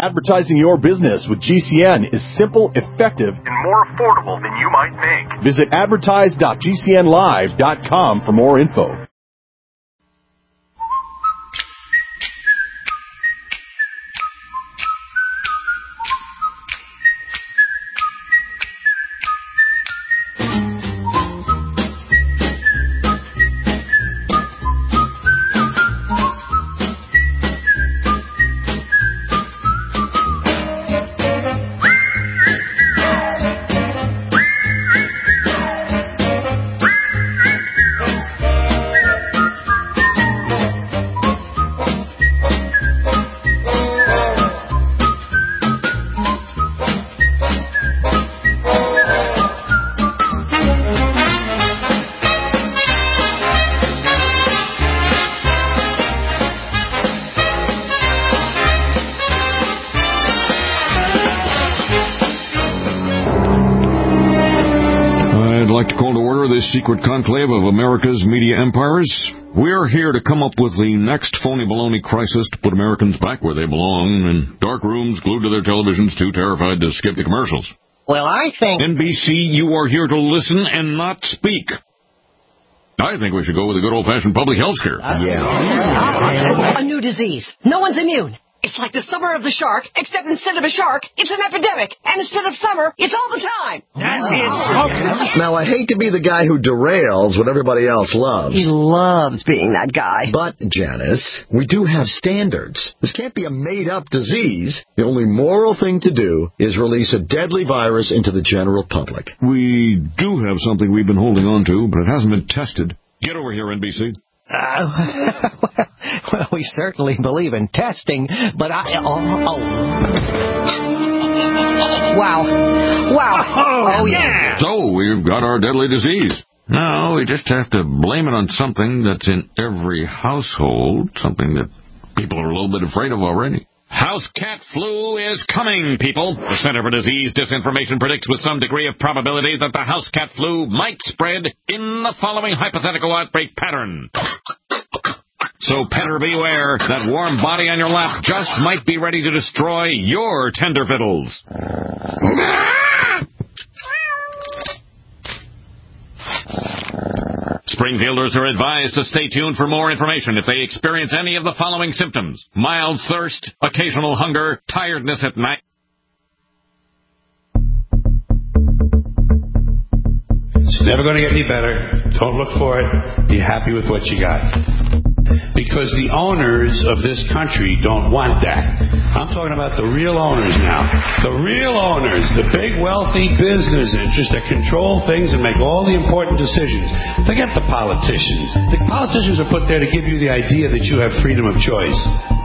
Advertising your business with GCN is simple, effective, and more affordable than you might think. Visit advertise.gcnlive.com for more info. Secret conclave of America's media empires. We're here to come up with the next phony baloney crisis to put Americans back where they belong, in dark rooms glued to their televisions, too terrified to skip the commercials. Well, I think... NBC, you are here to listen and not speak. I think we should go with a good old-fashioned public health scare. A new disease. No one's immune. It's like the summer of the shark, except instead of a shark, it's an epidemic. And instead of summer, it's all the time. That is smoking. Now, I hate to be the guy who derails what everybody else loves. He loves being that guy. But, Janice, we do have standards. This can't be a made-up disease. The only moral thing to do is release a deadly virus into the general public. We do have something we've been holding on to, but it hasn't been tested. Get over here, NBC. Well, we certainly believe in testing, but Wow. Oh, yeah. So, we've got our deadly disease. Now, we just have to blame it on something that's in every household, something that people are a little bit afraid of already. House cat flu is coming, people. The Center for Disease Disinformation predicts with some degree of probability that the house cat flu might spread in the following hypothetical outbreak pattern. So, petter beware, that warm body on your lap just might be ready to destroy your tender fiddles. Springfielders are advised to stay tuned for more information if they experience any of the following symptoms: mild thirst, occasional hunger, tiredness at night. It's never going to get any better. Don't look for it. Be happy with what you got. Because the owners of this country don't want that. I'm talking about the real owners now. The real owners, the big wealthy business interests that control things and make all the important decisions. Forget the politicians. The politicians are put there to give you the idea that you have freedom of choice.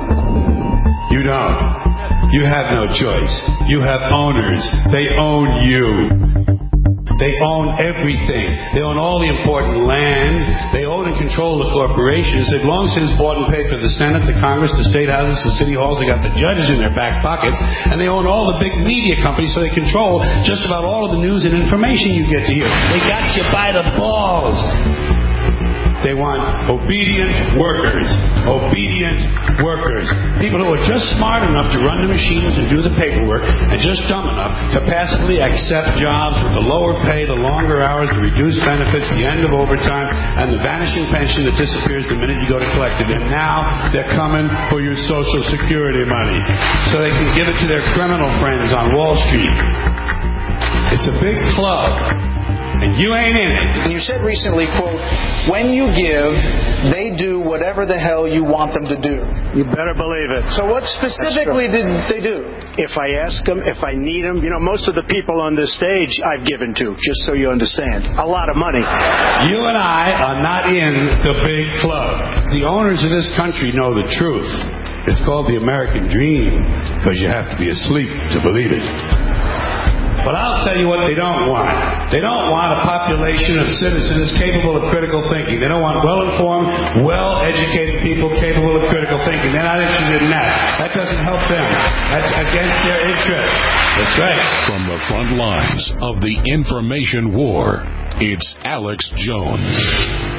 You don't. You have no choice. You have owners. They own you. They own everything. They own all the important land. They own and control the corporations. They've long since bought and paid for the Senate, the Congress, the state houses, the city halls. They got the judges in their back pockets. And they own all the big media companies, so they control just about all of the news and information you get to hear. They got you by the balls. They want obedient workers. Obedient workers. People who are just smart enough to run the machines and do the paperwork, and just dumb enough to passively accept jobs with the lower pay, the longer hours, the reduced benefits, the end of overtime, and the vanishing pension that disappears the minute you go to collect it. And now they're coming for your Social Security money so they can give it to their criminal friends on Wall Street. It's a big club. And you ain't in it. And you said recently, quote, when you give, they do whatever the hell you want them to do. You better believe it. So what specifically did they do? If I ask them, if I need them, most of the people on this stage I've given to, just so you understand. A lot of money. You and I are not in the big club. The owners of this country know the truth. It's called the American dream, because you have to be asleep to believe it. But I'll tell you what they don't want. They don't want a population of citizens capable of critical thinking. They don't want well-informed, well-educated people capable of critical thinking. They're not interested in that. That doesn't help them. That's against their interest. That's right. From the front lines of the information war, it's Alex Jones.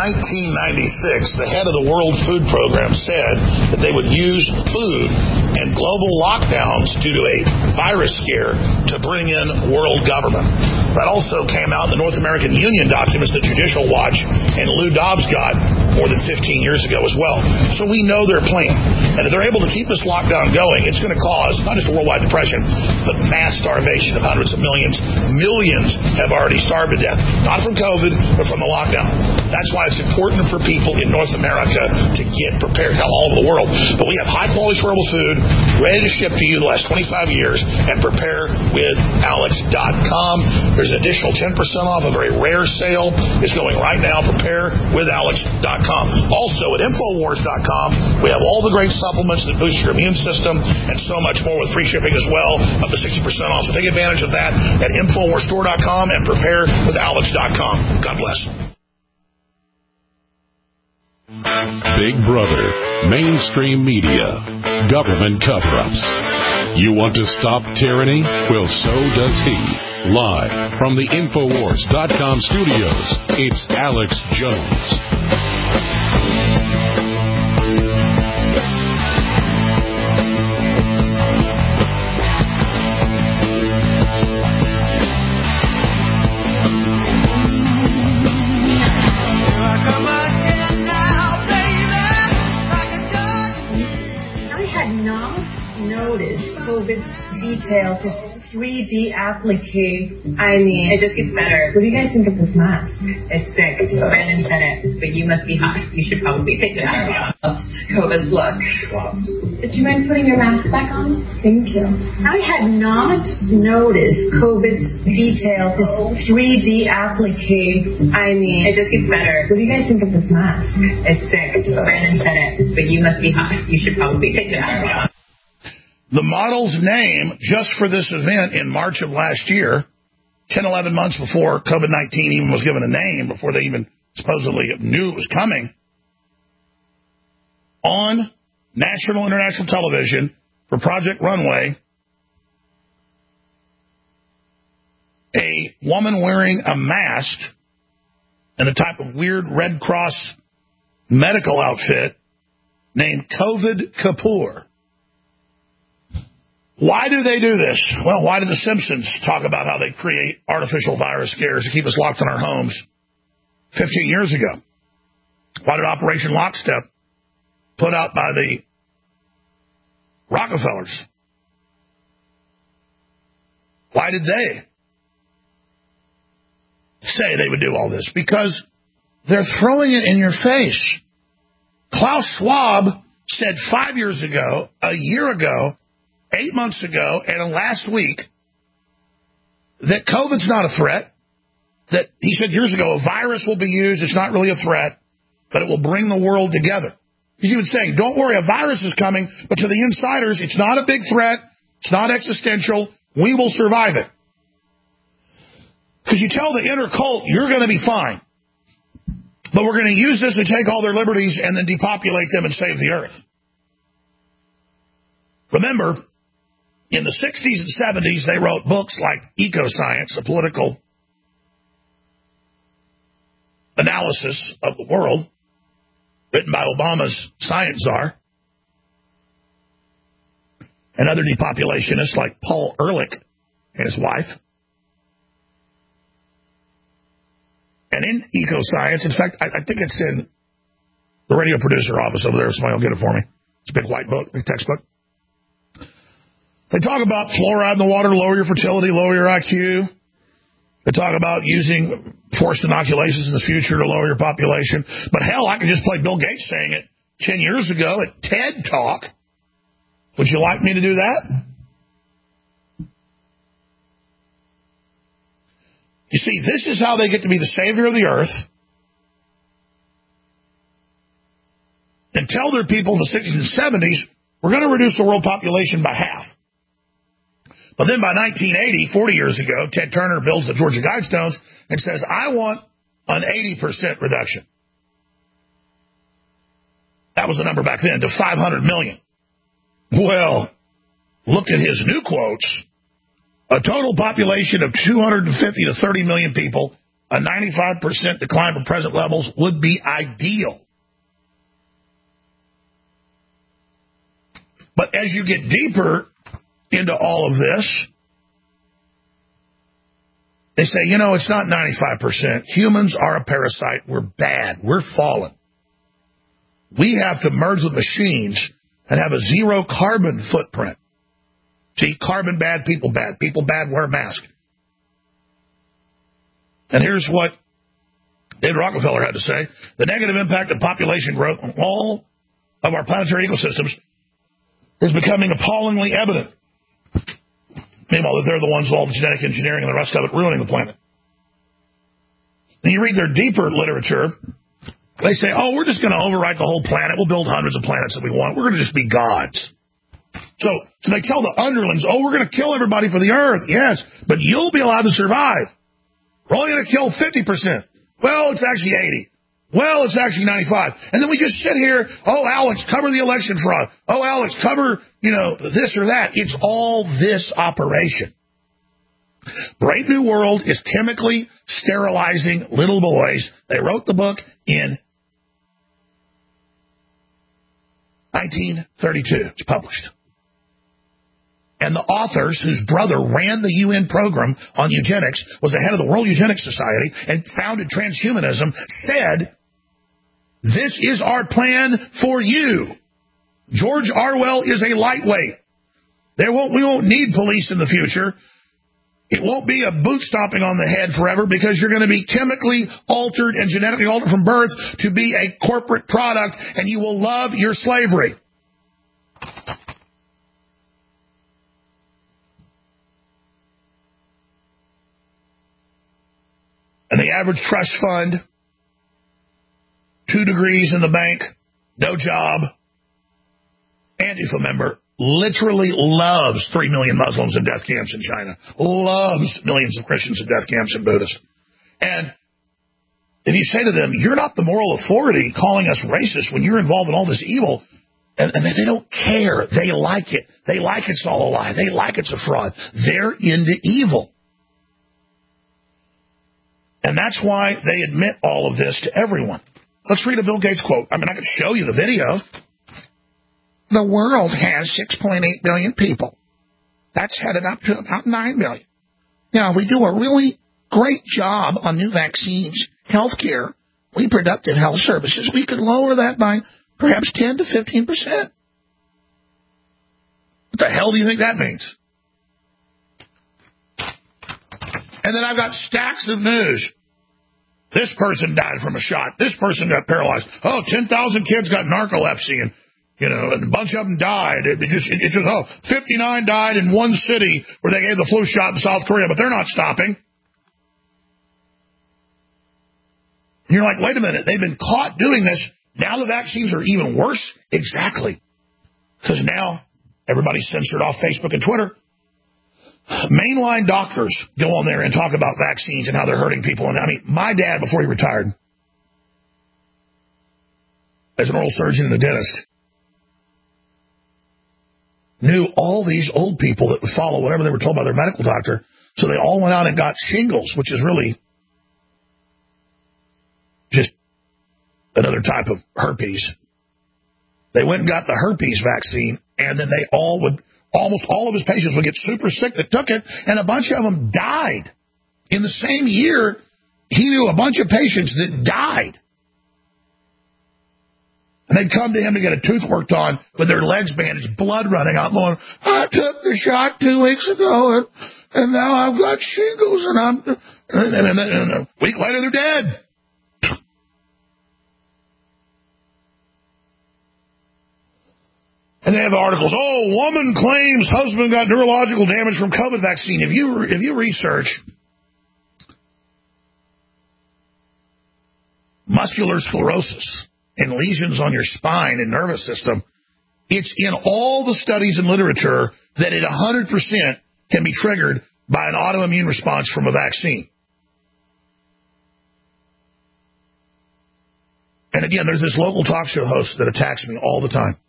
1996, the head of the World Food Program said that they would use food and global lockdowns due to a virus scare to bring in world government. That also came out in the North American Union documents that Judicial Watch and Lou Dobbs got more than 15 years ago as well. So we know their plan. And if they're able to keep this lockdown going, it's going to cause not just a worldwide depression, but mass starvation of hundreds of millions. Millions have already starved to death. Not from COVID, but from the lockdown. That's why it's important for people in North America to get prepared. Hell, all over the world. But we have high-quality, storable food ready to ship to you the last 25 years, and preparewithalex.com. There's an additional 10% off. A very rare sale is going right now. Preparewithalex.com. Also at Infowars.com, we have all the great supplements that boost your immune system and so much more with free shipping as well, up to 60% off. So take advantage of that at InfoWarsStore.com and PrepareWithAlex.com. God bless. Big Brother, mainstream media, government cover-ups. You want to stop tyranny? Well, so does he. Live from the Infowars.com studios, it's Alex Jones. Detail, just 3D applicate. I mean, it just gets better. What do you guys think of this mask? It's sick. Brandon said it, but you must be hot. You should probably take it out. COVID's look. Did you mind putting your mask back on? Thank you. I had not noticed COVID's detail, this 3D applicate. I mean, it just gets better. What do you guys think of this mask? It's sick. Brandon said it, but you must be hot. You should probably take it out. The model's name, just for this event in March of last year, 10, 11 months before COVID-19 even was given a name, before they even supposedly knew it was coming, on national international television for Project Runway, a woman wearing a mask and a type of weird Red Cross medical outfit named COVID Kapoor. Why do they do this? Well, why did the Simpsons talk about how they create artificial virus scares to keep us locked in our homes 15 years ago? Why did Operation Lockstep, put out by the Rockefellers, why did they say they would do all this? Because they're throwing it in your face. Klaus Schwab said 5 years ago, a year ago, 8 months ago, and last week, that COVID's not a threat. That he said years ago, a virus will be used. It's not really a threat, but it will bring the world together. He's even saying, don't worry, a virus is coming, but to the insiders, it's not a big threat. It's not existential. We will survive it. Because you tell the inner cult, you're going to be fine. But we're going to use this to take all their liberties and then depopulate them and save the earth. Remember, in the 60s and 70s, they wrote books like Ecoscience, a political analysis of the world, written by Obama's science czar, and other depopulationists like Paul Ehrlich and his wife. And in Ecoscience, in fact, I think it's in the radio producer office over there. Somebody will get it for me. It's a big white book, big textbook. They talk about fluoride in the water to lower your fertility, lower your IQ. They talk about using forced inoculations in the future to lower your population. But hell, I could just play Bill Gates saying it 10 years ago at TED Talk. Would you like me to do that? You see, this is how they get to be the savior of the earth and tell their people in the 60s and 70s, we're going to reduce the world population by half. But then by 1980, 40 years ago, Ted Turner builds the Georgia Guidestones and says, I want an 80% reduction. That was the number back then, to 500 million. Well, look at his new quotes. A total population of 250 to 30 million people a 95% decline from present levels would be ideal. But as you get deeper into all of this, they say, it's not 95%. Humans are a parasite. We're bad. We're fallen. We have to merge with machines and have a zero carbon footprint. See, carbon bad, people bad. People bad, wear a mask. And here's what David Rockefeller had to say. The negative impact of population growth on all of our planetary ecosystems is becoming appallingly evident. Meanwhile, they're the ones with all the genetic engineering and the rest of it ruining the planet. And you read their deeper literature, they say, we're just going to overwrite the whole planet. We'll build hundreds of planets that we want. We're going to just be gods. So they tell the underlings, we're going to kill everybody for the earth. Yes, but you'll be allowed to survive. We're only going to kill 50%. Well, it's actually 80. Well, it's actually 95. And then we just sit here, Alex, cover the election fraud. Alex, cover, this or that. It's all this operation. Brave New World is chemically sterilizing little boys. They wrote the book in 1932. It's published. And the authors, whose brother ran the UN program on eugenics, was the head of the World Eugenics Society and founded transhumanism, said, this is our plan for you. George Orwell is a lightweight. We won't need police in the future. It won't be a boot stomping on the head forever because you're going to be chemically altered and genetically altered from birth to be a corporate product, and you will love your slavery. And the average trust fund, 2 degrees in the bank, no job, Antifa member, literally loves 3 million Muslims in death camps in China, loves millions of Christians in death camps and Buddhists. And if you say to them, you're not the moral authority calling us racist when you're involved in all this evil, and they don't care. They like it. They like it's all a lie. They like it's a fraud. They're into evil. And that's why they admit all of this to everyone. Let's read a Bill Gates quote. I could show you the video. The world has 6.8 billion people. That's headed up to about 9 billion. Now, we do a really great job on new vaccines, healthcare, reproductive health services. We could lower that by perhaps 10 to 15%. What the hell do you think that means? And then I've got stacks of news. This person died from a shot. This person got paralyzed. 10,000 kids got narcolepsy, and and a bunch of them died. It just 59 died in one city where they gave the flu shot in South Korea, but they're not stopping. And you're like, wait a minute, they've been caught doing this. Now the vaccines are even worse? Exactly. Because now everybody's censored off Facebook and Twitter. Mainline doctors go on there and talk about vaccines and how they're hurting people. And my dad, before he retired, as an oral surgeon and a dentist, knew all these old people that would follow whatever they were told by their medical doctor. So they all went out and got shingles, which is really just another type of herpes. They went and got the herpes vaccine, and then almost all of his patients would get super sick that took it, and a bunch of them died. In the same year, he knew a bunch of patients that died. And they'd come to him to get a tooth worked on with their legs bandaged, blood running out, going, I took the shot 2 weeks ago, and now I've got shingles, and a week later they're dead. And they have articles, woman claims husband got neurological damage from COVID vaccine. If you research muscular sclerosis and lesions on your spine and nervous system, it's in all the studies and literature that it 100% can be triggered by an autoimmune response from a vaccine. And again, there's this local talk show host that attacks me all the time.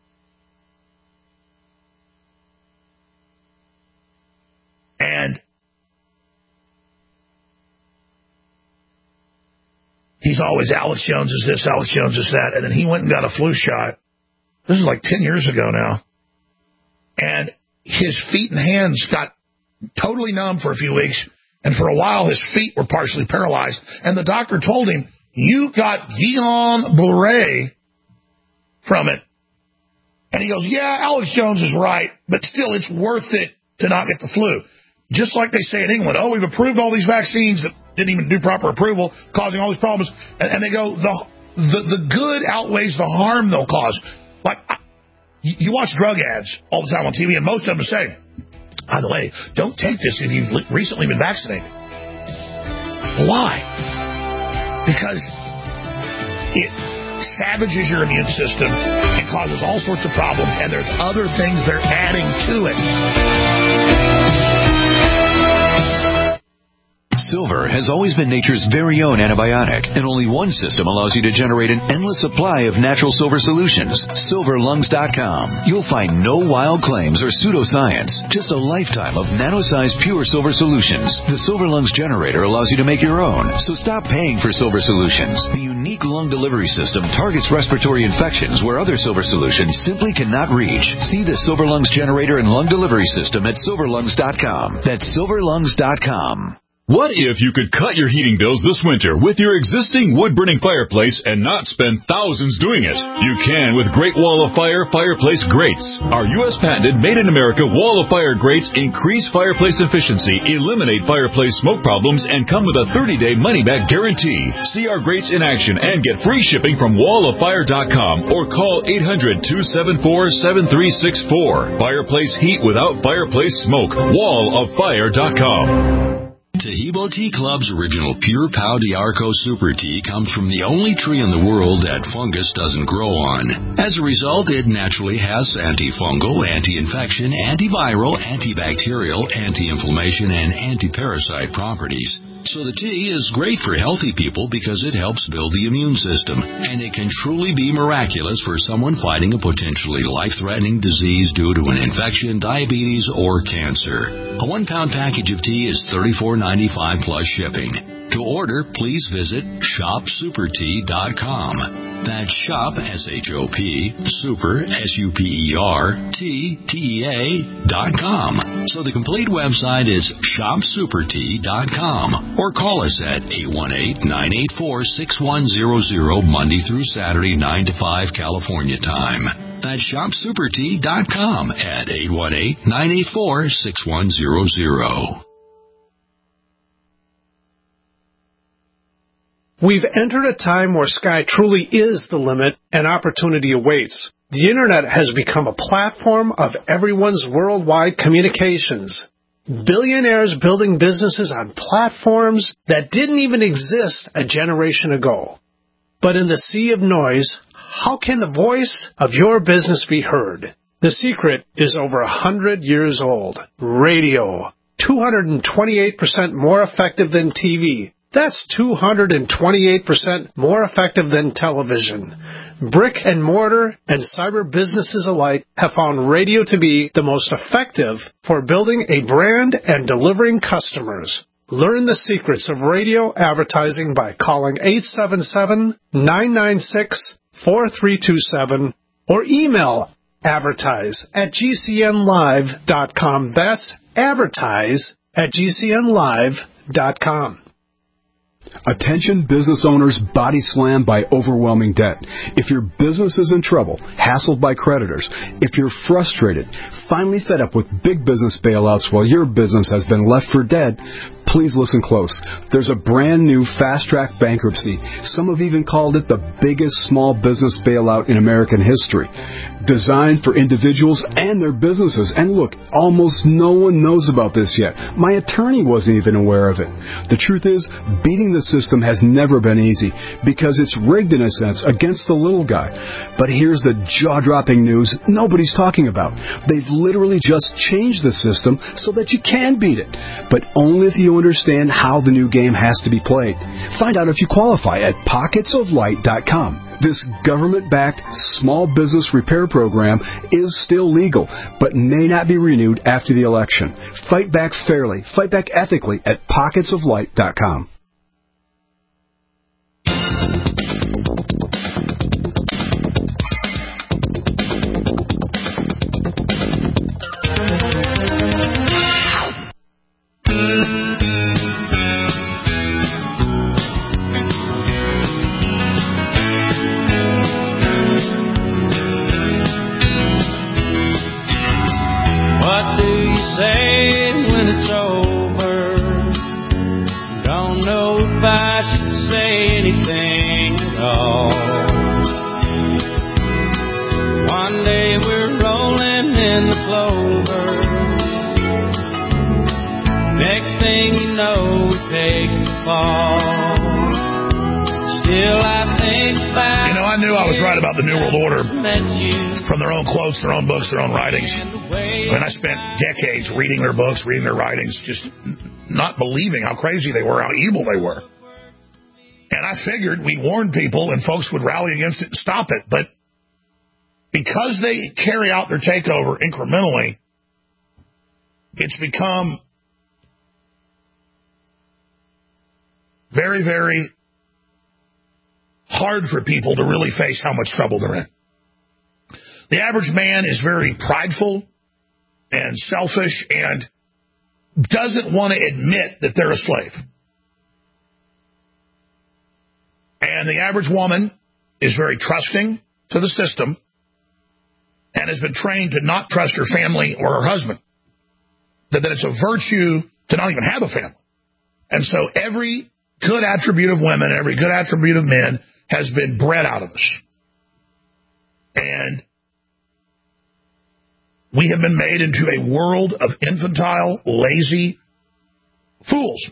And he's always, Alex Jones is this, Alex Jones is that. And then he went and got a flu shot. This is like 10 years ago now. And his feet and hands got totally numb for a few weeks. And for a while, his feet were partially paralyzed. And the doctor told him, you got Guillain-Barré from it. And he goes, yeah, Alex Jones is right, but still it's worth it to not get the flu. Just like they say in England, oh, we've approved all these vaccines that didn't even do proper approval, causing all these problems. And they go, the good outweighs the harm they'll cause. Like, you watch drug ads all the time on TV, and most of them say, by the way, don't take this if you've recently been vaccinated. Why? Because it savages your immune system. It causes all sorts of problems, and there's other things they're adding to it. Silver has always been nature's very own antibiotic, and only one system allows you to generate an endless supply of natural silver solutions. SilverLungs.com. You'll find no wild claims or pseudoscience, just a lifetime of nano-sized pure silver solutions. The Silver Lungs generator allows you to make your own, so stop paying for silver solutions. The unique lung delivery system targets respiratory infections where other silver solutions simply cannot reach. See the Silver Lungs generator and lung delivery system at SilverLungs.com. That's SilverLungs.com. What if you could cut your heating bills this winter with your existing wood-burning fireplace and not spend thousands doing it? You can with Great Wall of Fire fireplace grates. Our U.S. patented made-in-America Wall of Fire grates increase fireplace efficiency, eliminate fireplace smoke problems, and come with a 30-day money-back guarantee. See our grates in action and get free shipping from walloffire.com or call 800-274-7364. Fireplace heat without fireplace smoke. walloffire.com. Taheebo Tea Club's original Pure Pau d'Arco Super Tea comes from the only tree in the world that fungus doesn't grow on. As a result, it naturally has antifungal, anti-infection, antiviral, antibacterial, anti-inflammation, and anti-parasite properties. So the tea is great for healthy people because it helps build the immune system, and it can truly be miraculous for someone fighting a potentially life-threatening disease due to an infection, diabetes, or cancer. A 1-pound package of tea is $34.95 plus shipping. To order, please visit shopsupertea.com. That's shop, S-H-O-P, super, S-U-P-E-R, T-T-E-A.com. So the complete website is shopsupertea.com. Or call us at 818-984-6100 Monday through Saturday, 9 to 5 California time. That's shopsupertea.com at 818-984-6100. We've entered a time where sky truly is the limit and opportunity awaits. The Internet has become a platform of everyone's worldwide communications. Billionaires building businesses on platforms that didn't even exist a generation ago. But in the sea of noise, how can the voice of your business be heard? The secret is over 100 years old. Radio. 228% more effective than TV. That's 228% more effective than television. Brick and mortar and cyber businesses alike have found radio to be the most effective for building a brand and delivering customers. Learn the secrets of radio advertising by calling 877-996-4327 or email advertise@gcnlive.com. That's advertise@gcnlive.com. Attention business owners body slammed by overwhelming debt. If your business is in trouble, hassled by creditors, if you're frustrated, finally fed up with big business bailouts while your business has been left for dead, please listen close. There's a brand new fast-track bankruptcy. Some have even called it the biggest small business bailout in American history. Designed for individuals and their businesses. And look, almost no one knows about this yet. My attorney wasn't even aware of it. The truth is, beating the system has never been easy because it's rigged in a sense against the little guy. But here's the jaw-dropping news nobody's talking about. They've literally just changed the system so that you can beat it. But only if you understand how the new game has to be played. Find out if you qualify at pocketsoflight.com. This government-backed small business repair program is still legal, but may not be renewed after the election. Fight back fairly, fight back ethically at pocketsoflight.com. day we're rolling in the clover. Next thing you know, we take the fall. Still I think back. I knew I was right about the New World Order from their own quotes, their own books, their own writings. And I spent decades reading their books, reading their writings, just not believing how crazy they were, how evil they were. And I figured we'd warn people and folks would rally against it and stop it. But because they carry out their takeover incrementally, it's become very, very hard for people to really face how much trouble they're in. The average man is very prideful and selfish and doesn't want to admit that they're a slave. And the average woman is very trusting to the system and has been trained to not trust her family or her husband. That it's a virtue to not even have a family. And so every good attribute of women, every good attribute of men has been bred out of us. And we have been made into a world of infantile, lazy fools.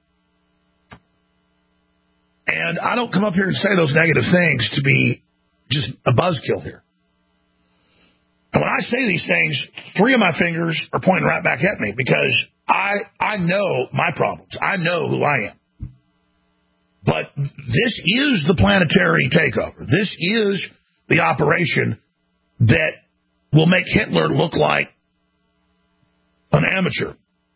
And I don't come up here and say those negative things to be just a buzzkill here. And when I say these things, 3 of my fingers are pointing right back at me because I know my problems. I know who I am. But this is the planetary takeover. This is the operation that will make Hitler look like an amateur.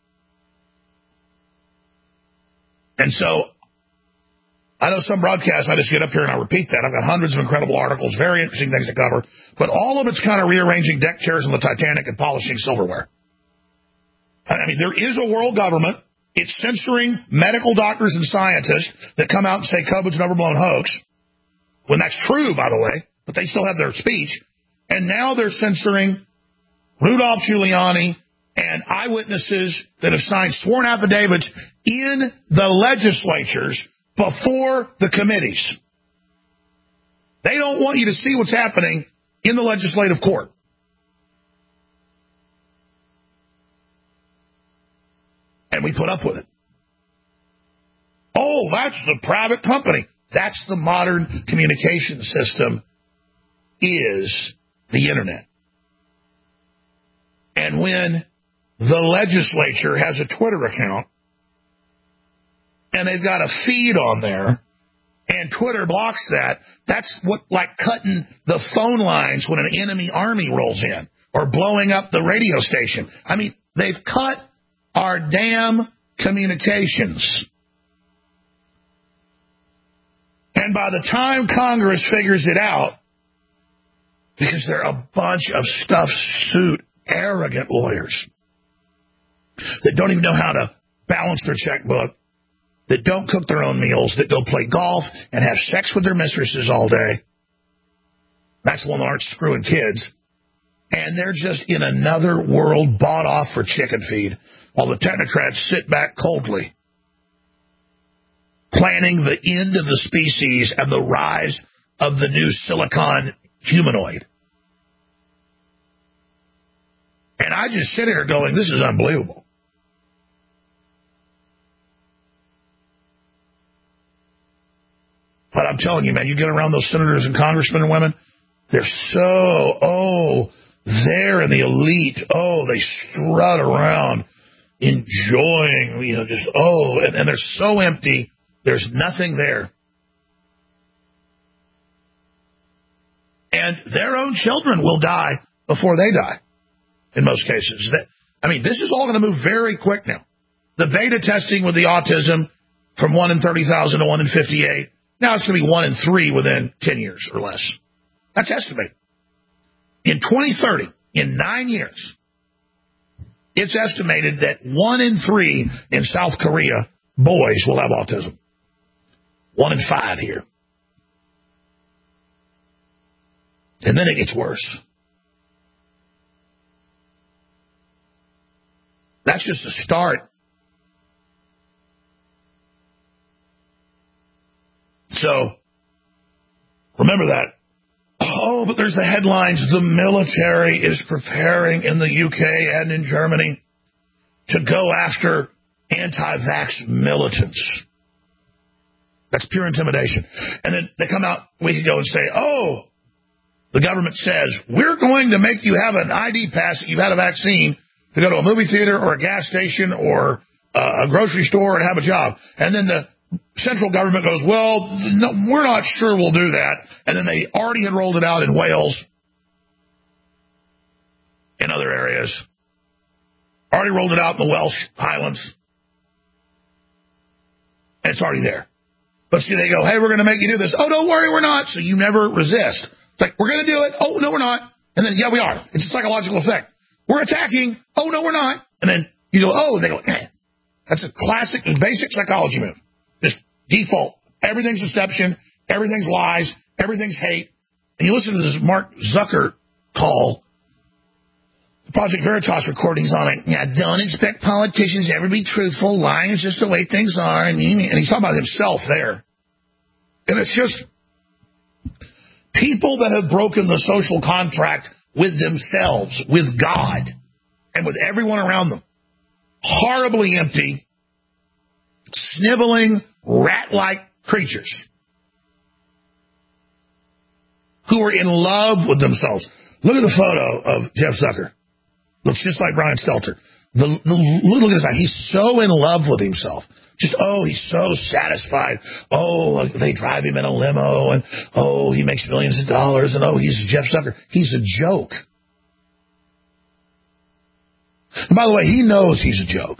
And so I know some broadcasts, I just get up here and I repeat that. I've got hundreds of incredible articles, very interesting things to cover. But all of it's kind of rearranging deck chairs on the Titanic and polishing silverware. I mean, there is a world government. It's censoring medical doctors and scientists that come out and say COVID's an overblown hoax, when that's true, by the way, but they still have their speech. And now they're censoring Rudolph Giuliani and eyewitnesses that have signed sworn affidavits in the legislatures before the committees. They don't want you to see what's happening in the legislative court. And we put up with it. Oh, that's the private company. That's the modern communication system, is the internet. And when the legislature has a Twitter account and they've got a feed on there and Twitter blocks that, that's what like cutting the phone lines when an enemy army rolls in or blowing up the radio station. I mean, they've cut our damn communications. And by the time Congress figures it out, because they're a bunch of stuffed suit, arrogant lawyers that don't even know how to balance their checkbook, that don't cook their own meals, that go play golf and have sex with their mistresses all day. That's the one that aren't screwing kids. And they're just in another world bought off for chicken feed, while the technocrats sit back coldly, planning the end of the species and the rise of the new silicon humanoid. And I just sit here going, this is unbelievable. But I'm telling you, man, you get around those senators and congressmen and women, they're so, they're in the elite. Oh, they strut around enjoying, just, and they're so empty. There's nothing there. And their own children will die before they die, in most cases. This is all going to move very quick now. The beta testing with the autism from 1 in 30,000 to 1 in 58, now it's going to be 1 in 3 within 10 years or less. That's estimated. In 2030, in 9 years, it's estimated that 1 in 3 in South Korea, boys will have autism. 1 in 5 here. And then it gets worse. That's just a start. So, remember that. Oh, but there's the headlines. The military is preparing in the UK and in Germany to go after anti-vax militants. That's pure intimidation. And then they come out a week ago and say, oh, the government says, we're going to make you have an ID pass that you've had a vaccine to go to a movie theater or a gas station or a grocery store and have a job. And then the central government goes, well, no, we're not sure we'll do that. And then they already had rolled it out in Wales, in other areas. Already rolled it out in the Welsh Highlands. And it's already there. But see, they go, hey, we're going to make you do this. Oh, don't worry, we're not. So you never resist. It's like, we're going to do it. Oh, no, we're not. And then, yeah, we are. It's a psychological effect. We're attacking. Oh, no, we're not. And then you go, oh, and they go, eh. That's a classic, basic psychology move. Just default. Everything's deception. Everything's lies. Everything's hate. And you listen to this Mark Zucker call, the Project Veritas recordings on it. Yeah, don't expect politicians to ever be truthful. Lying is just the way things are. And he's talking about himself there. And it's just people that have broken the social contract with themselves, with God, and with everyone around them. Horribly empty, sniveling, rat-like creatures who are in love with themselves. Look at the photo of Jeff Zucker. Looks just like Brian Stelter. Look at this guy. He's so in love with himself. Just, oh, he's so satisfied. Oh, they drive him in a limo, and oh, he makes millions of dollars, and oh, he's Jeff Zucker. He's a joke. And by the way, he knows he's a joke.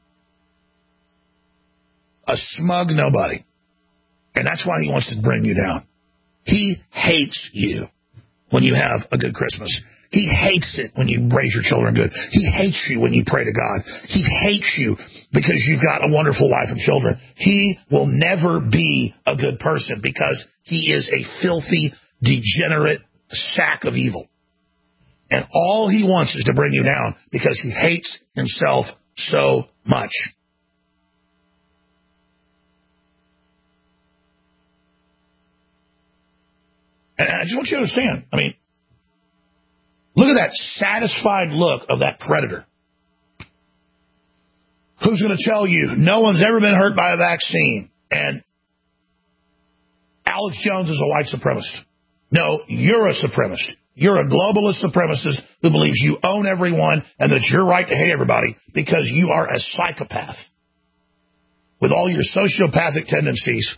A smug nobody. And that's why he wants to bring you down. He hates you when you have a good Christmas. He hates it when you raise your children good. He hates you when you pray to God. He hates you because you've got a wonderful wife and children. He will never be a good person because he is a filthy, degenerate sack of evil. And all he wants is to bring you down because he hates himself so much. And I just want you to understand, I mean, look at that satisfied look of that predator. Who's going to tell you no one's ever been hurt by a vaccine? And Alex Jones is a white supremacist. No, you're a supremacist. You're a globalist supremacist who believes you own everyone and that it's your right to hate everybody because you are a psychopath with all your sociopathic tendencies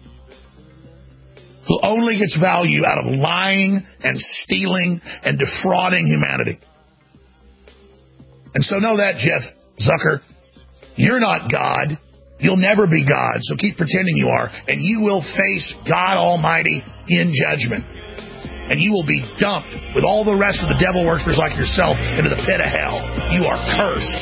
who only gets value out of lying and stealing and defrauding humanity. And so know that, Jeff Zucker, you're not God. You'll never be God, so keep pretending you are, and you will face God Almighty in judgment. And you will be dumped with all the rest of the devil worshippers like yourself into the pit of hell. You are cursed.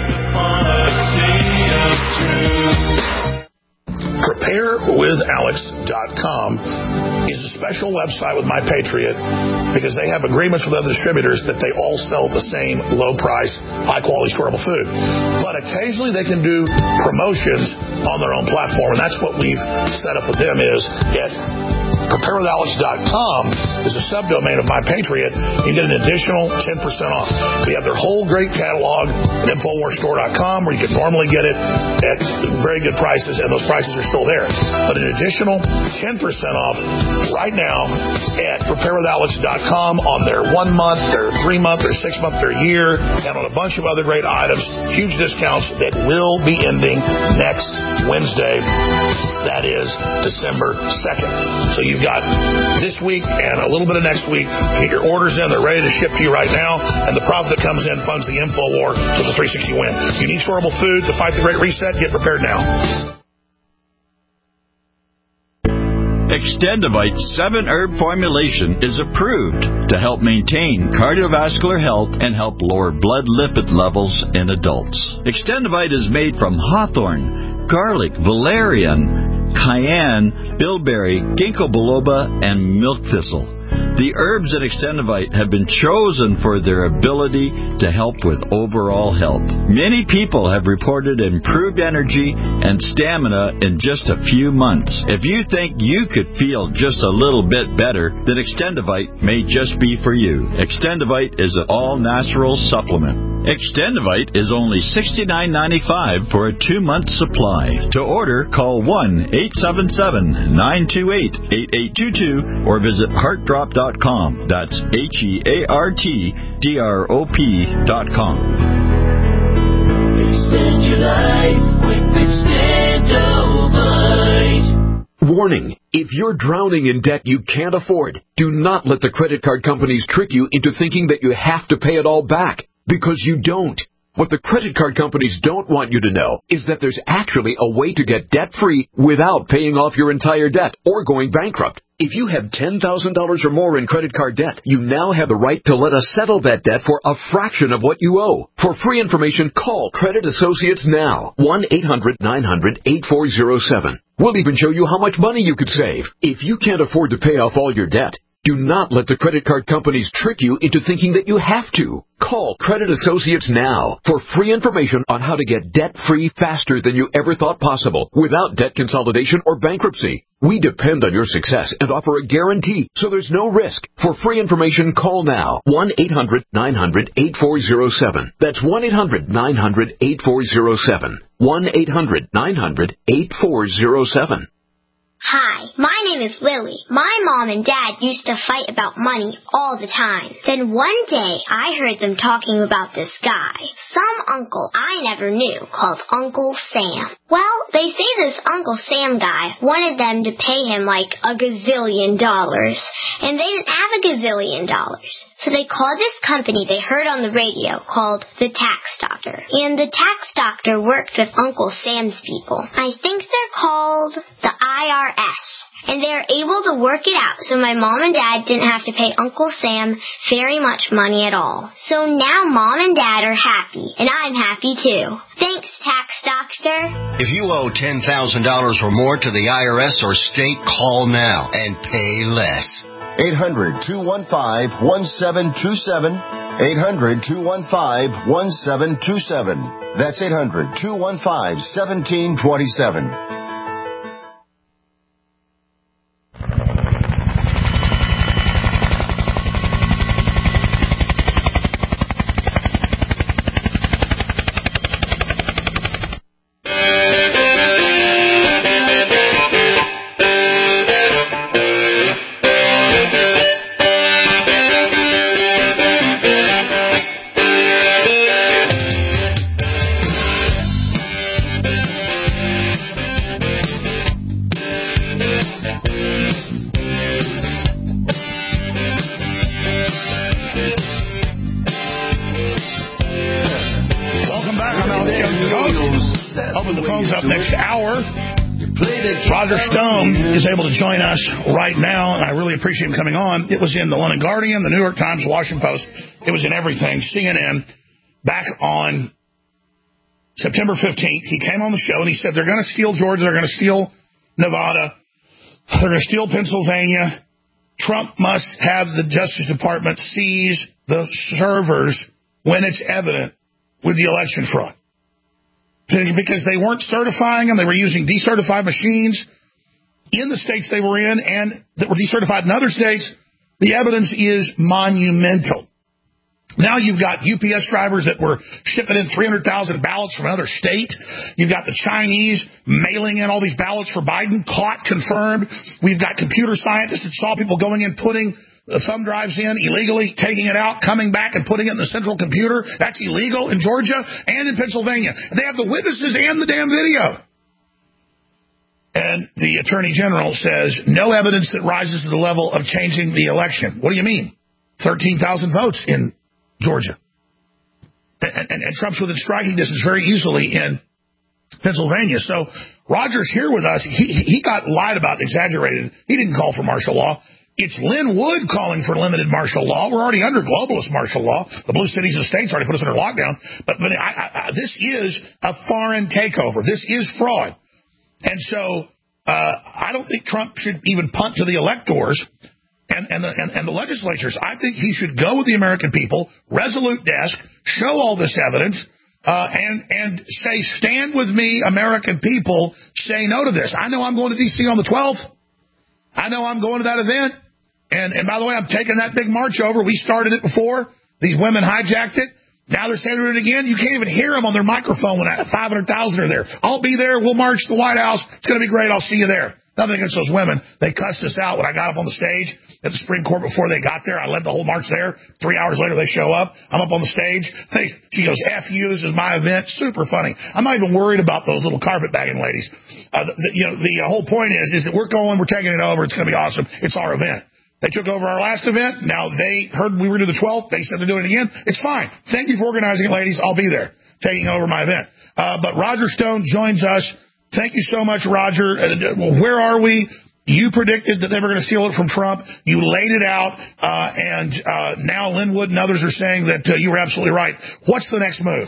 PrepareWithAlex.com is a special website with My Patriot because they have agreements with other distributors that they all sell the same low price, high quality storable food. But occasionally they can do promotions on their own platform, and that's what we've set up with them is at PrepareWithAlex.com is a subdomain of My Patriot. You get an additional 10% off. We have their whole great catalog at InfoWarsStore.com where you can normally get it at very good prices, and those prices are still there. But an additional 10% off right now at PrepareWithAlex.com on their 1 month, their 3 month, their 6 month, their year, and on a bunch of other great items. Huge discounts that will be ending next Wednesday. That is December 2nd. So you've got this week and a little bit of next week. Get your orders in. They're ready to ship to you right now. And the profit that comes in funds the InfoWar. So it's a 360 win. If you need storable food to fight the Great Reset, get prepared now. Extendivite 7-herb formulation is approved to help maintain cardiovascular health and help lower blood lipid levels in adults. Extendivite is made from hawthorn, garlic, valerian, cayenne, bilberry, ginkgo biloba, and milk thistle. The herbs in Extendivite have been chosen for their ability to help with overall health. Many people have reported improved energy and stamina in just a few months. If you think you could feel just a little bit better, then Extendivite may just be for you. Extendivite is an all-natural supplement. Extendivite is only $69.95 for a 2-month supply. To order, call 1-877-928-8822 or visit heartdrop.com. That's HEARTDROP.com. Extend your life with Extendivite. Warning, if you're drowning in debt you can't afford, do not let the credit card companies trick you into thinking that you have to pay it all back, because you don't. What the credit card companies don't want you to know is that there's actually a way to get debt-free without paying off your entire debt or going bankrupt. If you have $10,000 or more in credit card debt, you now have the right to let us settle that debt for a fraction of what you owe. For free information, call Credit Associates now. 1-800-900-8407. We'll even show you how much money you could save. If you can't afford to pay off all your debt, do not let the credit card companies trick you into thinking that you have to. Call Credit Associates now for free information on how to get debt-free faster than you ever thought possible without debt consolidation or bankruptcy. We depend on your success and offer a guarantee, so there's no risk. For free information, call now. 1-800-900-8407. That's 1-800-900-8407. 1-800-900-8407. Hi, my name is Lily. My mom and dad used to fight about money all the time. Then one day, I heard them talking about this guy, some uncle I never knew, called Uncle Sam. Well, they say this Uncle Sam guy wanted them to pay him like $1 gazillion, and they didn't have $1 gazillion. So they called this company they heard on the radio called the Tax Doctor. And the Tax Doctor worked with Uncle Sam's people. I think they're called the IRS. And they're able to work it out so my mom and dad didn't have to pay Uncle Sam very much money at all. So now mom and dad are happy, and I'm happy too. Thanks, Tax Doctor. If you owe $10,000 or more to the IRS or state, call now and pay less. 800-215-1727. 800-215-1727. That's 800-215-1727. Roger Stone is able to join us right now, and I really appreciate him coming on. It was in the London Guardian, the New York Times, Washington Post. It was in everything. CNN. Back on September 15th, he came on the show, and he said they're going to steal Georgia, they're going to steal Nevada, they're going to steal Pennsylvania. Trump must have the Justice Department seize the servers when it's evident with the election fraud. Because they weren't certifying them. They were using decertified machines in the states they were in and that were decertified in other states. The evidence is monumental. Now you've got UPS drivers that were shipping in 300,000 ballots from another state. You've got the Chinese mailing in all these ballots for Biden, caught, confirmed. We've got computer scientists that saw people going in, putting the thumb drives in illegally, taking it out, coming back and putting it in the central computer. That's illegal in Georgia and in Pennsylvania. They have the witnesses and the damn video. And the Attorney General says no evidence that rises to the level of changing the election. What do you mean? 13,000 votes in Georgia. And Trump's within striking distance very easily in Pennsylvania. So Roger's here with us. He got lied about, exaggerated. He didn't call for martial law. It's Lynn Wood calling for limited martial law. We're already under globalist martial law. The blue cities and states already put us under lockdown. But this is a foreign takeover. This is fraud. And so I don't think Trump should even punt to the electors and the legislatures. I think he should go with the American people, resolute desk, show all this evidence, and say, stand with me, American people, say no to this. I know I'm going to D.C. on the 12th. I know I'm going to that event. And by the way, I'm taking that big march over. We started it before. These women hijacked it. Now they're saying it again. You can't even hear them on their microphone when 500,000 are there. I'll be there. We'll march to the White House. It's going to be great. I'll see you there. Nothing against those women. They cussed us out when I got up on the stage at the Supreme Court before they got there. I led the whole march there. 3 hours later, they show up. I'm up on the stage. She goes, F you, this is my event. Super funny. I'm not even worried about those little carpetbagging ladies. The whole point is that we're going, we're taking it over. It's going to be awesome. It's our event. They took over our last event. Now they heard we were to the 12th. They said they're doing it again. It's fine. Thank you for organizing it, ladies. I'll be there taking over my event. But Roger Stone joins us. Thank you so much, Roger. Where are we? You predicted that they were going to steal it from Trump. You laid it out. And now Linwood and others are saying that you were absolutely right. What's the next move?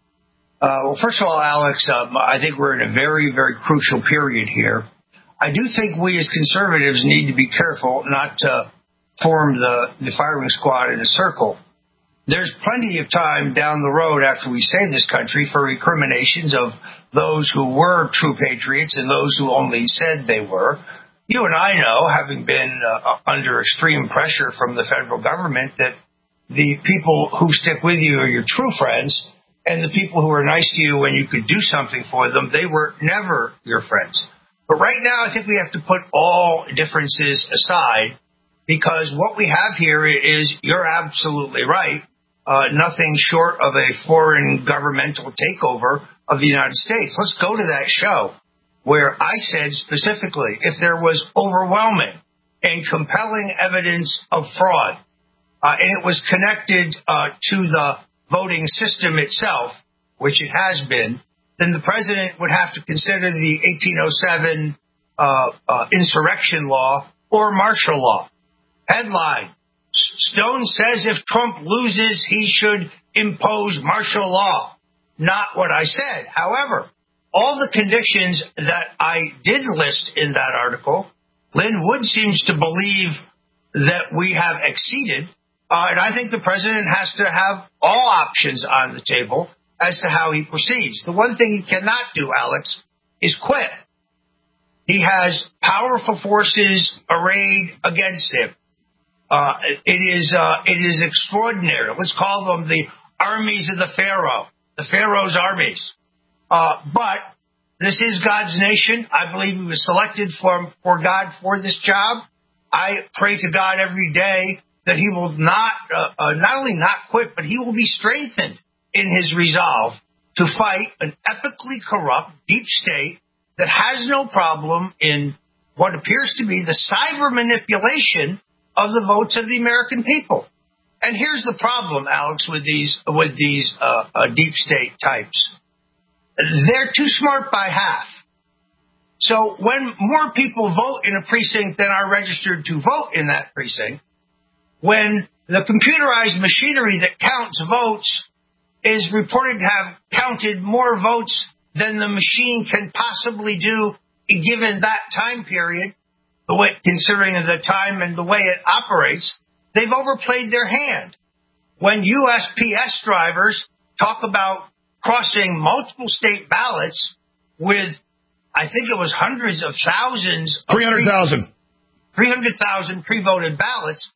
Well, first of all, Alex, I think we're in a very, very crucial period here. I do think we as conservatives need to be careful not to form the firing squad in a circle. There's plenty of time down the road after we save this country for recriminations of those who were true patriots and those who only said they were. You and I know, having been under extreme pressure from the federal government, that the people who stick with you are your true friends, and the people who are nice to you when you could do something for them, they were never your friends. But right now, I think we have to put all differences aside, because what we have here is, you're absolutely right, nothing short of a foreign governmental takeover of the United States. Let's go to that show where I said specifically, if there was overwhelming and compelling evidence of fraud, and it was connected to the voting system itself, which it has been, then the president would have to consider the 1807 insurrection law or martial law. Headline, Stone says if Trump loses, he should impose martial law. Not what I said. However, all the conditions that I did list in that article, Lynn Wood seems to believe that we have exceeded, and I think the president has to have all options on the table as to how he proceeds. The one thing he cannot do, Alex, is quit. He has powerful forces arrayed against him. It is extraordinary. Let's call them the armies of the Pharaoh, the Pharaoh's armies. But this is God's nation. I believe he was selected for God for this job. I pray to God every day that he will not only not quit, but he will be strengthened in his resolve to fight an epically corrupt deep state that has no problem in what appears to be the cyber manipulation of the votes of the American people. And here's the problem, Alex, with these deep state types. They're too smart by half. So when more people vote in a precinct than are registered to vote in that precinct, when the computerized machinery that counts votes is reported to have counted more votes than the machine can possibly do given that time period, considering the time and the way it operates, they've overplayed their hand. When USPS drivers talk about crossing multiple state ballots with, I think it was hundreds of thousands. 300,000. 300,000 pre-voted ballots.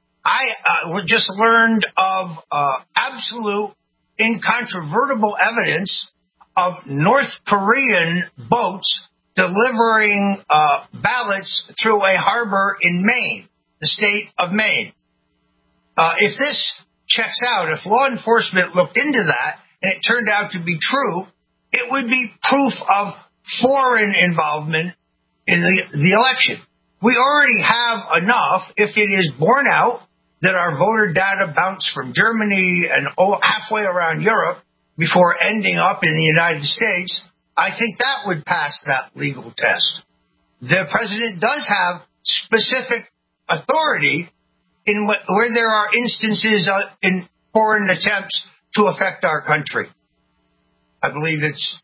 I just learned of absolute incontrovertible evidence of North Korean boats delivering ballots through a harbor in Maine, the state of Maine. If this checks out, if law enforcement looked into that and it turned out to be true, it would be proof of foreign involvement in the election. We already have enough, if it is borne out, that our voter data bounced from Germany and halfway around Europe before ending up in the United States. I think that would pass that legal test. The president does have specific authority in where there are instances in foreign attempts to affect our country. I believe it's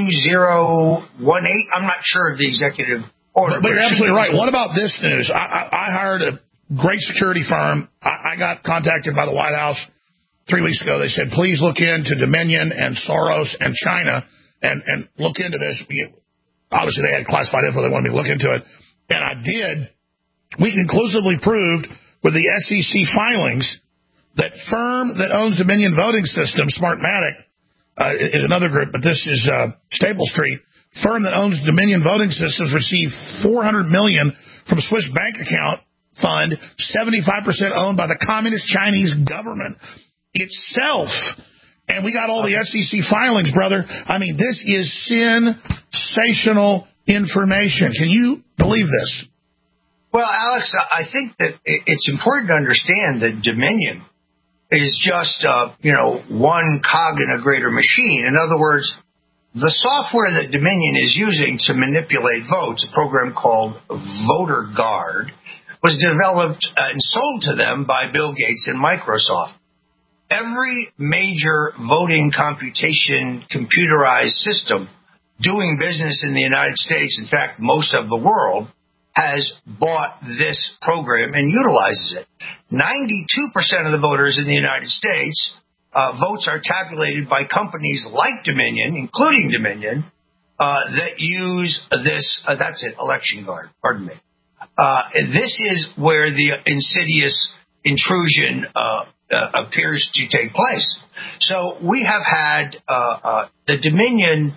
2018. I'm not sure of the executive order. But you're absolutely right. What about this news? I hired great security firm. I got contacted by the White House 3 weeks ago. They said, please look into Dominion and Soros and China and look into this. Obviously, they had classified info. They wanted me to look into it. And I did. We conclusively proved with the SEC filings that firm that owns Dominion Voting Systems, Smartmatic, is another group, but this is Staple Street. Firm that owns Dominion Voting Systems received $400 million from a Swiss bank account fund, 75% owned by the Communist Chinese government itself. And we got all the SEC filings, brother. I mean, this is sensational information. Can you believe this? Well, Alex, I think that it's important to understand that Dominion is just, one cog in a greater machine. In other words, the software that Dominion is using to manipulate votes, a program called Voter Guard, was developed and sold to them by Bill Gates and Microsoft. Every major voting computation computerized system doing business in the United States, in fact, most of the world, has bought this program and utilizes it. 92% of the voters in the United States, votes are tabulated by companies like Dominion, including Dominion, that use this, Election Guard, pardon me. This is where the insidious intrusion appears to take place. So we have had the Dominion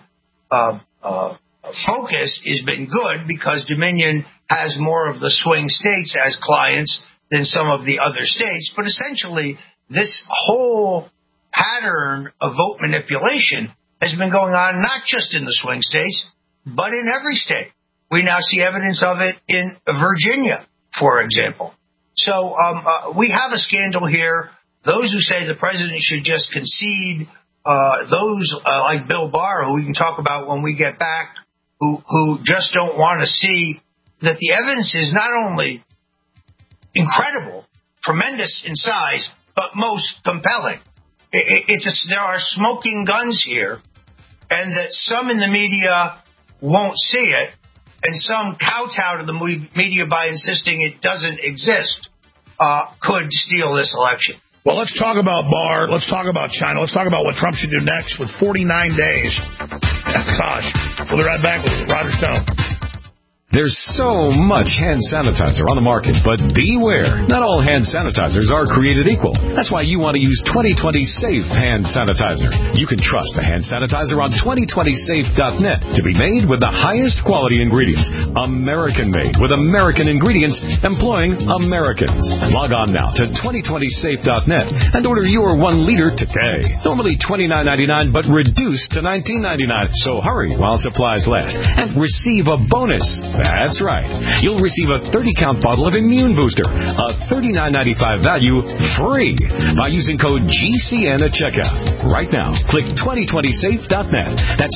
focus has been good because Dominion has more of the swing states as clients than some of the other states. But essentially, this whole pattern of vote manipulation has been going on not just in the swing states, but in every state. We now see evidence of it in Virginia, for example. So we have a scandal here. Those who say the president should just concede, those like Bill Barr, who we can talk about when we get back, who just don't want to see that the evidence is not only incredible, tremendous in size, but most compelling. There are smoking guns here, and that some in the media won't see it, and some kowtow to the media by insisting it doesn't exist, could steal this election. Well, let's talk about Barr. Let's talk about China. Let's talk about what Trump should do next with 49 days. Gosh. We'll be right back with Roger Stone. There's so much hand sanitizer on the market, but beware. Not all hand sanitizers are created equal. That's why you want to use 2020 Safe Hand Sanitizer. You can trust the hand sanitizer on 2020safe.net to be made with the highest quality ingredients. American-made with American ingredients employing Americans. Log on now to 2020safe.net and order your 1 liter today. Normally $29.99, but reduced to $19.99. So hurry while supplies last and receive a bonus. That's right. You'll receive a 30-count bottle of Immune Booster, a $39.95 value, free by using code GCN at checkout. Right now, click 2020safe.net. That's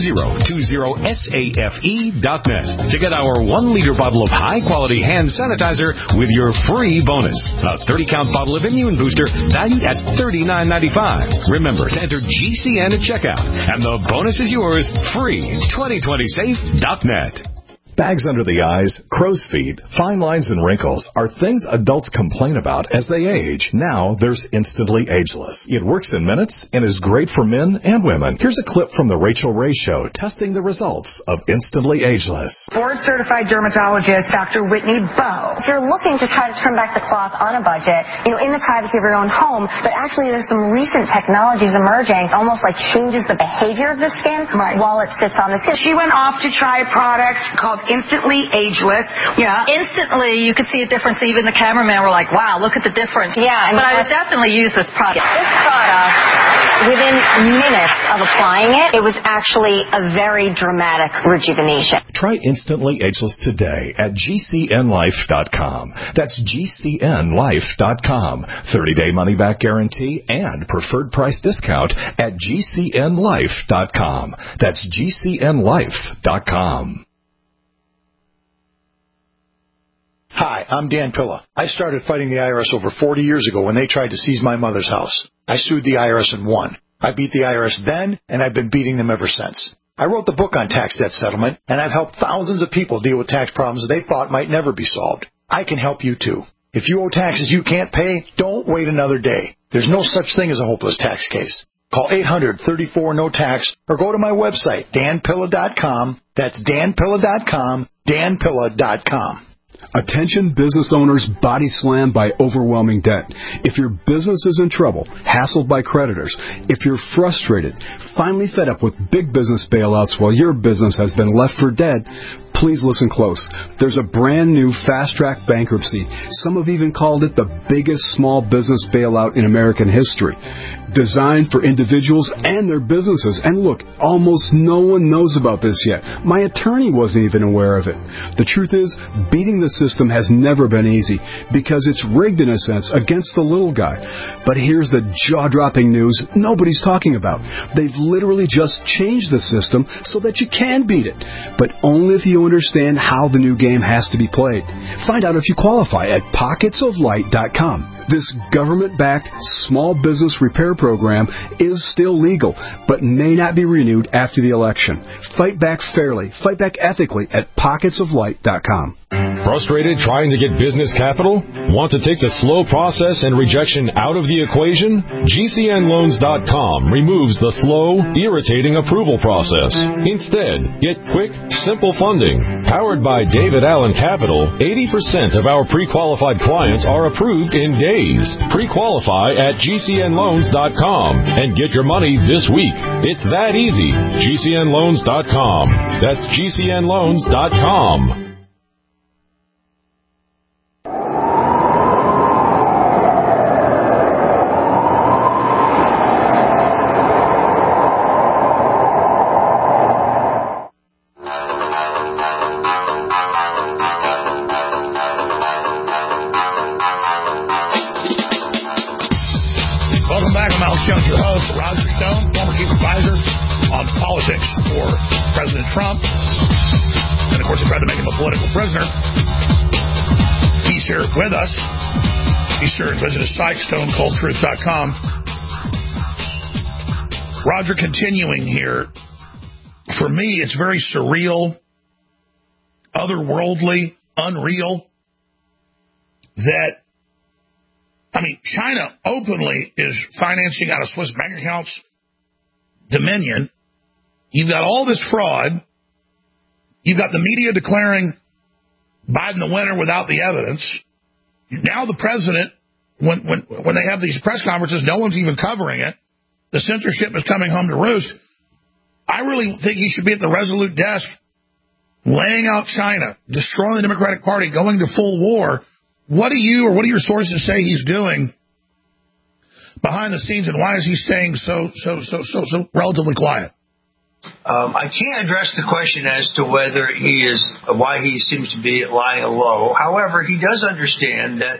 2020safe.net to get our 1-liter bottle of high-quality hand sanitizer with your free bonus. A 30-count bottle of Immune Booster valued at $39.95. Remember to enter GCN at checkout, and the bonus is yours free. 2020safe.net. Bags under the eyes, crow's feet, fine lines, and wrinkles are things adults complain about as they age. Now there's Instantly Ageless. It works in minutes and is great for men and women. Here's a clip from The Rachel Ray Show testing the results of Instantly Ageless. Board-certified dermatologist Dr. Whitney Bowe. If you're looking to try to turn back the clock on a budget, in the privacy of your own home, but actually there's some recent technologies emerging, almost like changes the behavior of the skin while it sits on the skin. She went off to try a product called Instantly Ageless. Yeah. Instantly, you could see a difference. Even the cameraman were like, wow, look at the difference. Yeah. But I would definitely use this product. This product, within minutes of applying it, it was actually a very dramatic rejuvenation. Try Instantly Ageless today at GCNlife.com. That's GCNlife.com. 30-day money-back guarantee and preferred price discount at GCNlife.com. That's GCNlife.com. Hi, I'm Dan Pilla. I started fighting the IRS over 40 years ago when they tried to seize my mother's house. I sued the IRS and won. I beat the IRS then, and I've been beating them ever since. I wrote the book on tax debt settlement, and I've helped thousands of people deal with tax problems they thought might never be solved. I can help you too. If you owe taxes you can't pay, don't wait another day. There's no such thing as a hopeless tax case. Call 800-34-NO-TAX or go to my website, danpilla.com. That's danpilla.com, danpilla.com. Attention business owners body slammed by overwhelming debt. If your business is in trouble, hassled by creditors, if you're frustrated, finally fed up with big business bailouts while your business has been left for dead, please listen close. There's a brand new fast-track bankruptcy. Some have even called it the biggest small business bailout in American history. Designed for individuals and their businesses. And look, almost no one knows about this yet. My attorney wasn't even aware of it. The truth is, beating the system has never been easy because it's rigged in a sense against the little guy. But here's the jaw-dropping news nobody's talking about. They've literally just changed the system so that you can beat it, but only if you understand how the new game has to be played. Find out if you qualify at pocketsoflight.com. This government-backed small business repair program is still legal, but may not be renewed after the election. Fight back fairly, fight back ethically at pocketsoflight.com. Frustrated trying to get business capital? Want to take the slow process and rejection out of the equation? GCNloans.com removes the slow, irritating approval process. Instead, get quick, simple funding. Powered by David Allen Capital, 80% of our pre-qualified clients are approved in days. Pre-qualify at GCNloans.com and get your money this week. It's that easy. GCNloans.com. That's GCNloans.com. With us. Be sure and visit his site, stonecoldtruth.com. Roger, continuing here, for me, it's very surreal, otherworldly, unreal, that, China openly is financing out of Swiss bank accounts Dominion. You've got all this fraud. You've got the media declaring Biden the winner without the evidence. Now the president, when they have these press conferences, no one's even covering it. The censorship is coming home to roost. I really think he should be at the Resolute desk laying out China, destroying the Democratic Party, going to full war. What do you or what do your sources say he's doing behind the scenes, and why is he staying so relatively quiet? I can't address the question as to whether why he seems to be lying low. However, he does understand that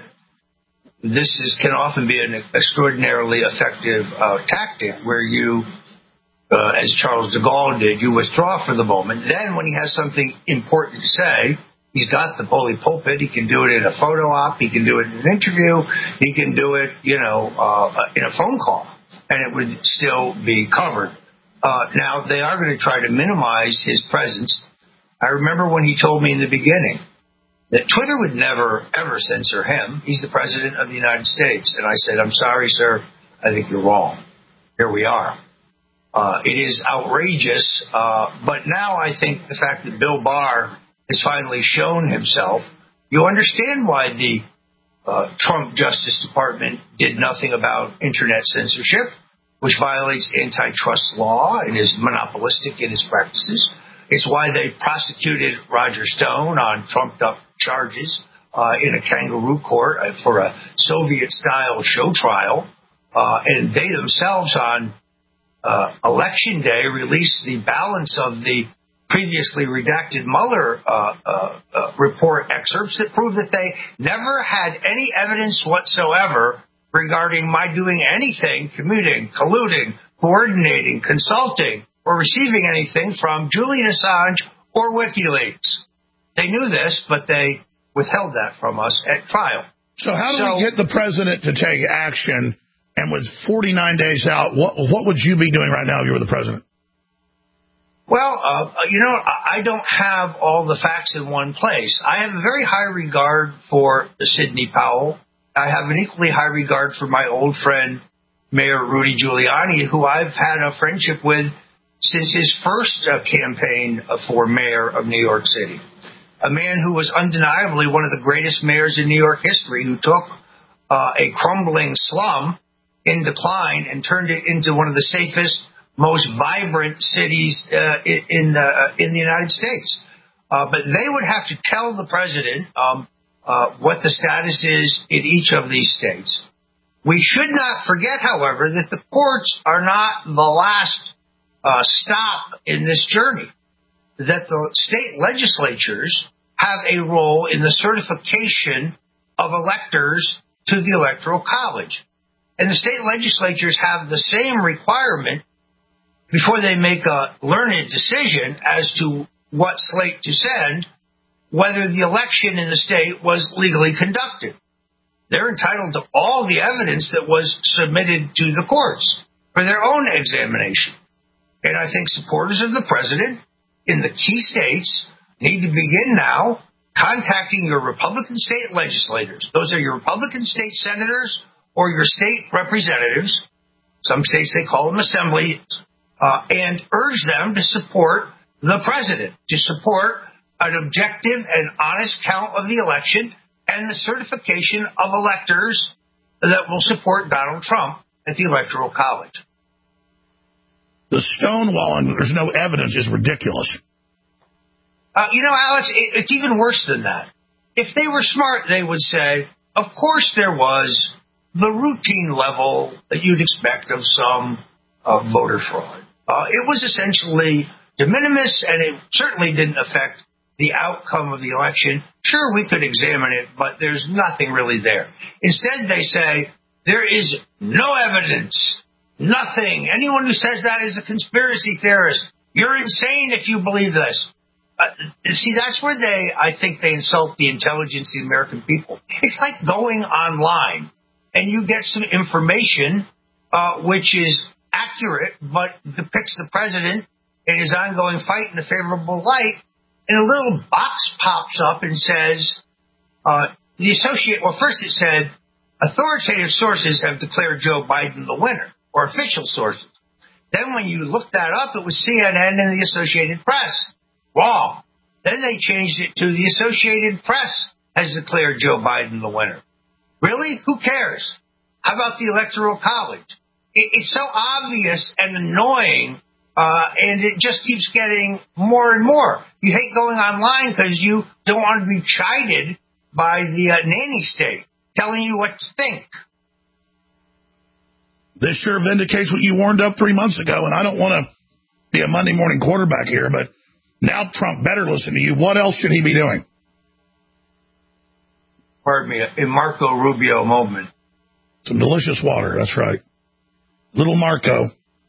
can often be an extraordinarily effective tactic where you, as Charles de Gaulle did, you withdraw for the moment. Then when he has something important to say, he's got the bully pulpit. He can do it in a photo op. He can do it in an interview. He can do it, in a phone call, and it would still be covered. Now, they are going to try to minimize his presence. I remember when he told me in the beginning that Twitter would never, ever censor him. He's the president of the United States. And I said, I'm sorry, sir. I think you're wrong. Here we are. It is outrageous. But now I think the fact that Bill Barr has finally shown himself, you understand why the Trump Justice Department did nothing about Internet censorship, which violates antitrust law and is monopolistic in its practices. It's why they prosecuted Roger Stone on trumped-up charges in a kangaroo court for a Soviet-style show trial. And they themselves on Election Day released the balance of the previously redacted Mueller report excerpts that prove that they never had any evidence whatsoever regarding my doing anything, commuting, colluding, coordinating, consulting, or receiving anything from Julian Assange or WikiLeaks. They knew this, but they withheld that from us at trial. So how do we get the president to take action? And with 49 days out, what would you be doing right now if you were the president? Well, I don't have all the facts in one place. I have a very high regard for Sidney Powell. I have an equally high regard for my old friend, Mayor Rudy Giuliani, who I've had a friendship with since his first campaign for mayor of New York City. A man who was undeniably one of the greatest mayors in New York history, who took a crumbling slum in decline and turned it into one of the safest, most vibrant cities in the United States. But they would have to tell the president what the status is in each of these states. We should not forget, however, that the courts are not the last stop in this journey, that the state legislatures have a role in the certification of electors to the Electoral College. And the state legislatures have the same requirement before they make a learned decision as to what slate to send, whether the election in the state was legally conducted. They're entitled to all the evidence that was submitted to the courts for their own examination. And I think supporters of the president in the key states need to begin now contacting your Republican state legislators. Those are your Republican state senators or your state representatives. Some states they call them assemblies, and urge them to support the president, to support an objective and honest count of the election and the certification of electors that will support Donald Trump at the Electoral College. The stonewalling, there's no evidence, is ridiculous. Alex, it's even worse than that. If they were smart, they would say, of course there was the routine level that you'd expect of some voter fraud. It was essentially de minimis, and it certainly didn't affect the outcome of the election. Sure, we could examine it, but there's nothing really there. Instead, they say there is no evidence, nothing. Anyone who says that is a conspiracy theorist. You're insane if you believe this. See, that's where I think they insult the intelligence of the American people. It's like going online and you get some information which is accurate but depicts the president in his ongoing fight in a favorable light, and a little box pops up and says, first it said, authoritative sources have declared Joe Biden the winner, or official sources. Then when you look that up, it was CNN and the Associated Press. Wrong. Then they changed it to the Associated Press has declared Joe Biden the winner. Really? Who cares? How about the Electoral College? It's so obvious and annoying, and it just keeps getting more and more. You hate going online because you don't want to be chided by the nanny state telling you what to think. This sure vindicates what you warned up 3 months ago, and I don't want to be a Monday morning quarterback here, but now Trump better listen to you. What else should he be doing? Pardon me, a Marco Rubio moment. Some delicious water, that's right. Little Marco.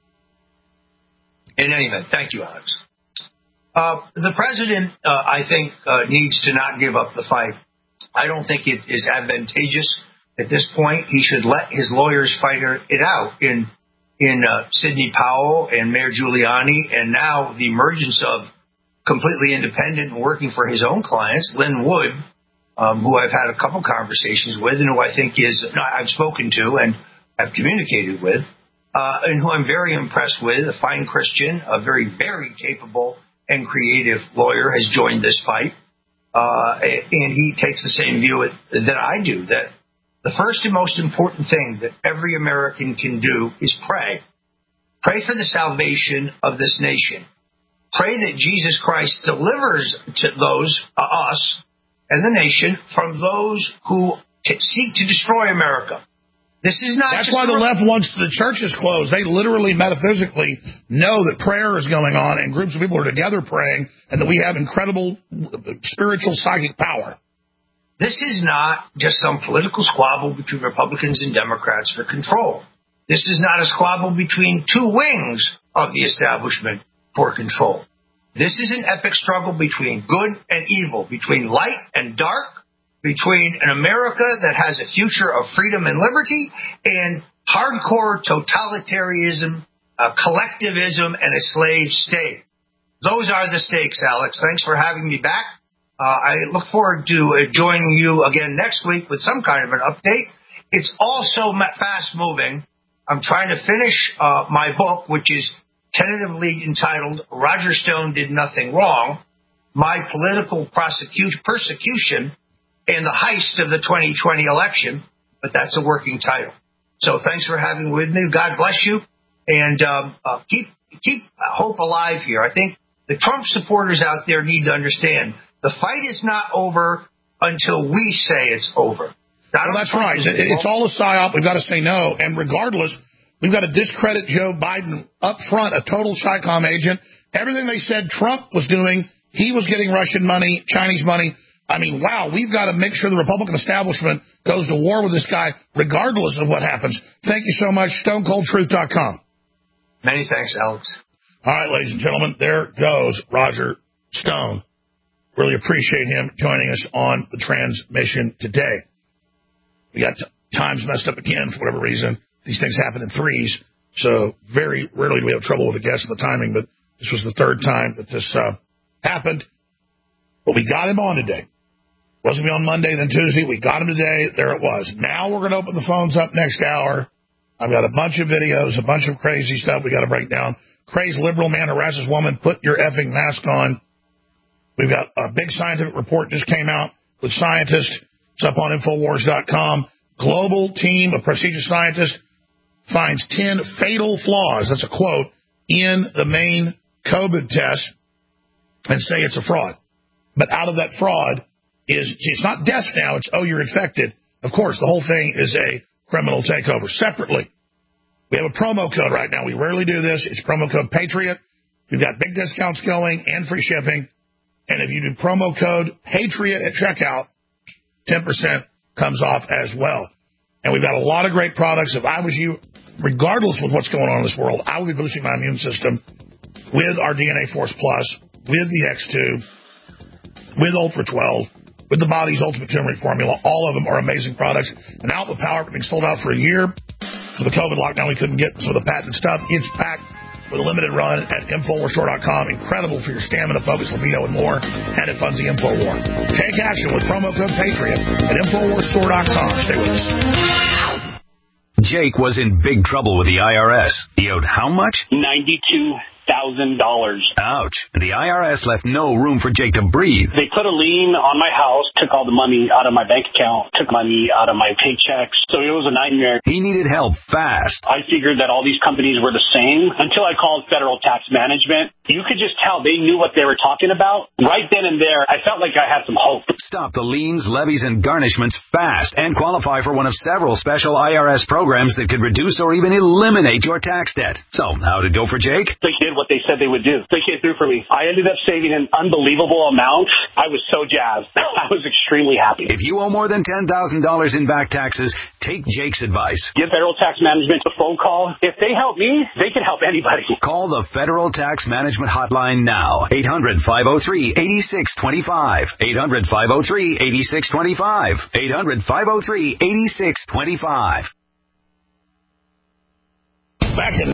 In any event, thank you, Alex. The president, I think, needs to not give up the fight. I don't think it is advantageous at this point. He should let his lawyers fight it out in Sidney Powell and Mayor Giuliani, and now the emergence of completely independent and working for his own clients, Lynn Wood, who I've had a couple conversations with and who I think I've spoken to and have communicated with, and who I'm very impressed with, a fine Christian, a very, very capable and creative lawyer, has joined this fight. And he takes the same view that I do, that the first and most important thing that every American can do is pray. Pray for the salvation of this nation. Pray that Jesus Christ delivers to us and the nation from those who seek to destroy America. This is not. That's why the left wants the churches closed. They literally, metaphysically know that prayer is going on and groups of people are together praying, and that we have incredible spiritual psychic power. This is not just some political squabble between Republicans and Democrats for control. This is not a squabble between two wings of the establishment for control. This is an epic struggle between good and evil, between light and dark, between an America that has a future of freedom and liberty and hardcore totalitarianism, collectivism, and a slave state. those are the stakes, Alex. Thanks for having me back. I look forward to joining you again next week with some kind of an update. It's also fast moving. I'm trying to finish my book, which is tentatively entitled Roger Stone Did Nothing Wrong, My Political Persecution and the Heist of the 2020 Election, but that's a working title. So thanks for having with me. God bless you, and keep hope alive here. I think the Trump supporters out there need to understand the fight is not over until we say it's over. Well, that's right. It's all a psyop. We've got to say no. And regardless, we've got to discredit Joe Biden up front, a total Chi-Com agent. Everything they said Trump was doing, he was getting Russian money, Chinese money. I mean, wow, we've got to make sure the Republican establishment goes to war with this guy regardless of what happens. Thank you so much. StoneColdTruth.com. Many thanks, Alex. All right, ladies and gentlemen, there goes Roger Stone. Really appreciate him joining us on the transmission today. We got times messed up again for whatever reason. These things happen in threes, so very rarely do we have trouble with the guests and the timing, but this was the third time that this happened. But we got him on today. Wasn't going to be on Monday, then Tuesday. We got him today. There it was. Now we're going to open the phones up next hour. I've got a bunch of videos, a bunch of crazy stuff we got to break down. Crazed liberal man harasses woman. Put your effing mask on. We've got a big scientific report just came out with scientists. It's up on Infowars.com. Global team of prestigious scientists finds 10 fatal flaws, that's a quote, in the main COVID test and say it's a fraud. But out of that fraud is, it's not death now, it's, you're infected. Of course, the whole thing is a criminal takeover. Separately, we have a promo code right now. We rarely do this. It's promo code Patriot. We've got big discounts going and free shipping. And if you do promo code Patriot at checkout, 10% comes off as well. And we've got a lot of great products. If I was you, regardless of what's going on in this world, I would be boosting my immune system with our DNA Force Plus, with the X2, with Ultra 12, with the body's ultimate turmeric formula. All of them are amazing products. And now the power being sold out for a year. For the COVID lockdown, we couldn't get some of the patent stuff. It's packed with a limited run at InfoWarsStore.com. Incredible for your stamina, focus, libido, and more. And it funds the InfoWar. Take action with promo code Patriot at InfoWarsStore.com. Stay with us. Jake was in big trouble with the IRS. He owed how much? $92,000. Ouch. The IRS left no room for Jake to breathe. They put a lien on my house, took all the money out of my bank account, took money out of my paychecks. So it was a nightmare. He needed help fast. I figured that all these companies were the same until I called Federal Tax Management. You could just tell they knew what they were talking about. Right then and there, I felt like I had some hope. Stop the liens, levies, and garnishments fast and qualify for one of several special IRS programs that could reduce or even eliminate your tax debt. So, how'd it go for Jake? They did what they said they would do. They came through for me. I ended up saving an unbelievable amount. I was so jazzed. I was extremely happy. If you owe more than $10,000 in back taxes, take Jake's advice. Give Federal Tax Management a phone call. If they help me, they can help anybody. Call the Federal Tax Management Hotline now. 800-503-8625. 800-503-8625. 800-503-8625. Back in